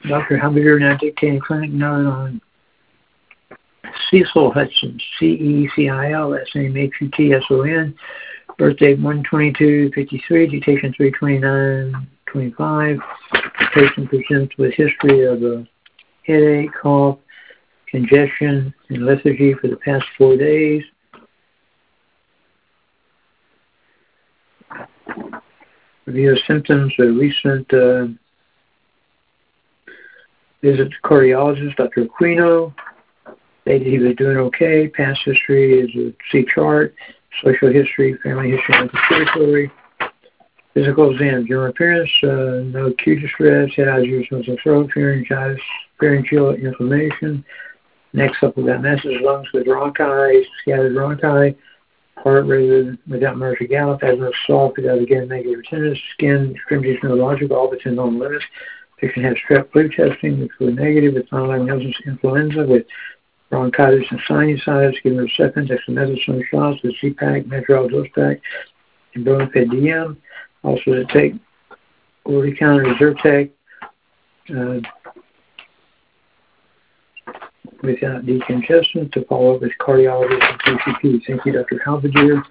Dr. Halberdier now dictating clinic note on Cecil Hudson, C-E-C-I-L, last name H-U-T-S-O-N, birthday 1/22/53, dictation 3/29/25. Patient presents with history of a headache, cough, congestion, and lethargy for the past 4 days. Review of symptoms, a recent visit to cardiologist, Dr. Aquino. Stated he was doing okay. Past history is a C chart. Social history, family history, and respiratory. Physical exam, general appearance, no acute distress, head, eyes, ears, nose, and throat, pharyngeal inflammation. Next up, we've got massive lungs with bronchi, scattered bronchi, heart rate without Murphy Gallop, asthma soft without again negative attendance, skin extremities neurological, all within normal limits. Patient had strep flu testing, which was negative, with final diagnosis influenza with bronchitis and sinusitis, given a second dexamethasone shots with Z-Pack, Medrol dose pack, and Bronfed DM. Also to take over-the-counter Zyrtec without decongestant to follow up with cardiologist and PCP. Thank you, Dr. Halberdier.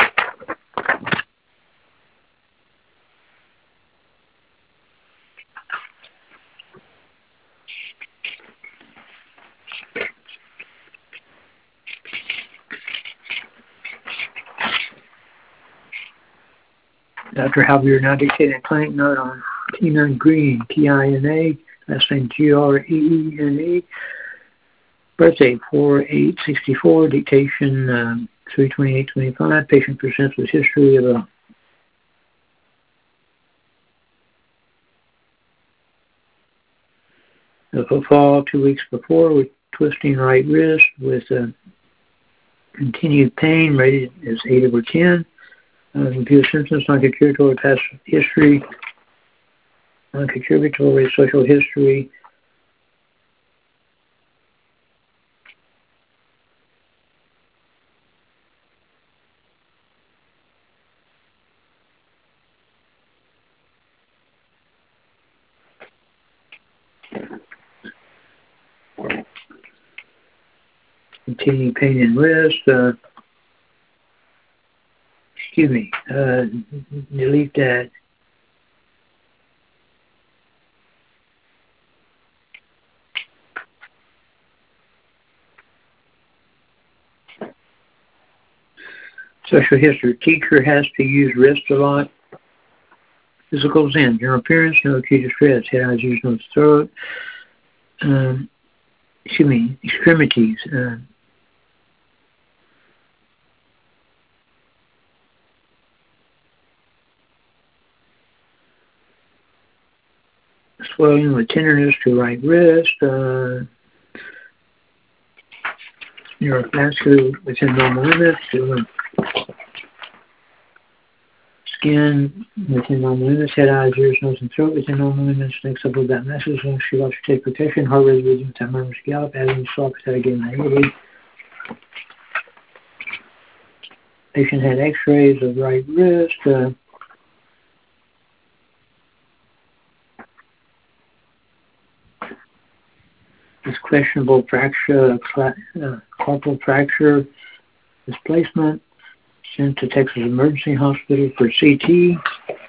Dr. Halberdier now dictating a clinic note on Tina Green, T-I-N-A, last name G-R-E-E-N-E. Birthday 4/8/64, dictation 3/28/25. Patient presents with history of a fall 2 weeks before with twisting right wrist with continued pain, rated as 8/10. Review symptoms, non-contributory past history, non-contributory social history. Continued pain in wrist. Delete that. Social history. Teacher has to use wrist a lot. Physical exam. General appearance, no acute distress. Head, eyes, ears, nose, throat. Extremities. Swelling with tenderness to right wrist. Neurovascular within normal limits. Skin within normal limits. Head, eyes, ears, nose, and throat within normal limits. Next up, we've got messages. She loves to take protection. Heart rate reading without murmurs, gallop. Asthma soft without again negative. Patient had x-rays of right wrist. This questionable fracture, corporal fracture displacement. Sent to Texas Emergency Hospital for CT.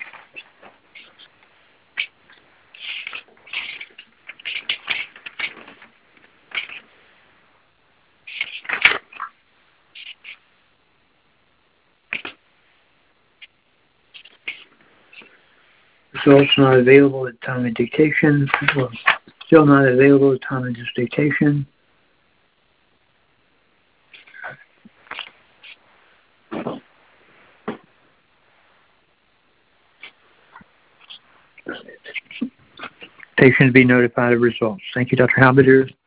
Results not available at time of dictation. Well, still not available at time of this dictation. Patient to be notified of results. Thank you, Dr. Halberdier.